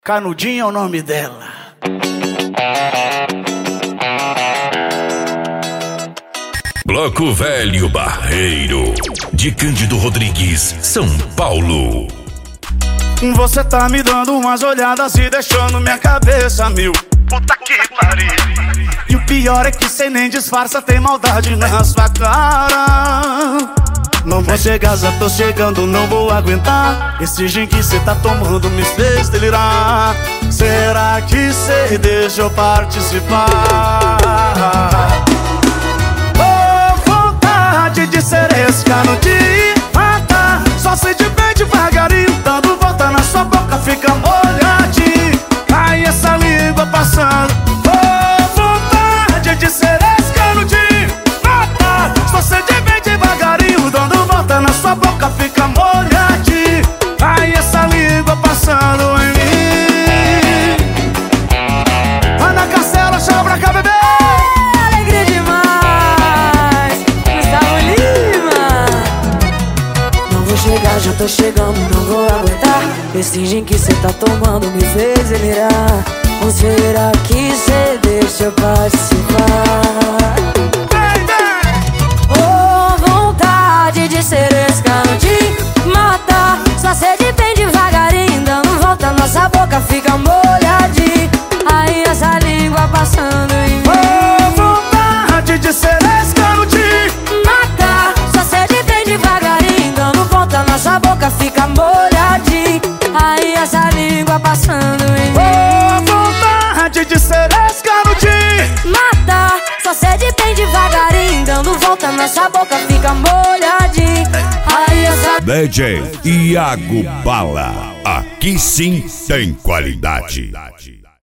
Canudinha é o nome dela. Bloco Velho Barreiro, de Cândido Rodrigues, São Paulo. Você tá me dando umas olhadas e deixando minha cabeça mil. Puta que pariu. E o pior é que cê nem disfarça, tem maldade na sua cara. Não vou chegar, já tô chegando, não vou aguentar. Esse gin que cê tá tomando me fez delirar. Será que cê deixa eu participar? Oh, vontade de ser esse canudinho, mata. Só sei de bem devagarinho, dando volta na sua boca, fica molhadinho. Ai, essa língua passando. Oh, vontade de ser esse canudinho, mata. Só sei de bem devagarinho, dando volta na sua boca, fica molhadinho. Ai, essa língua passando em mim. Ana Castela, chama pra cá, bebê. Alegria demais, Gustavo Lima. Não vou chegar, já tô chegando, não vou aguentar. Esse gin que cê tá tomando me fez delirar. Ou será que cê deixa eu participar? Oh, vontade de ser esse canudinho, mata. Só sede bem devagarinho, dando volta, nossa boca fica molhadinha. Aí essa língua passando em mim. Oh, vontade de ser esse canudinho, Mata, só sede bem devagarinho, dando volta, nossa boca fica molhadinha. Aí essa língua passando em mim. oh, vontade de ser esse canudinho. Mata, só sede bem devagarinho, dando volta, nossa boca fica molhadinha. Aí essa DJ Iago Bala, aqui sim tem qualidade.